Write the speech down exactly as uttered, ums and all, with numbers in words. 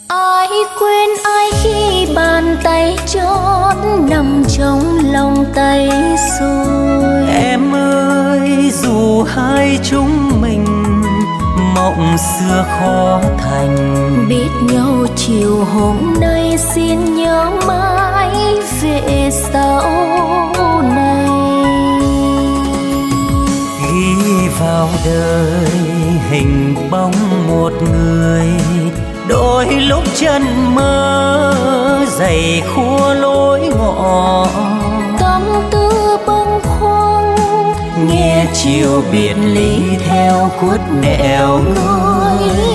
Ai quên ai khi bàn tay chót nằm trong lòng tay rồi. Em ơi dù hai chúng mình mộng xưa khó thành, biết nhau chiều hôm nay xin nhớ mãi về sau này. Ghi vào đời hình bóng một người, đôi lúc chân mơ dày khua lối ngõ. Tâm tư bâng khuâng nghe chiều biệt ly theo khuất nẻo người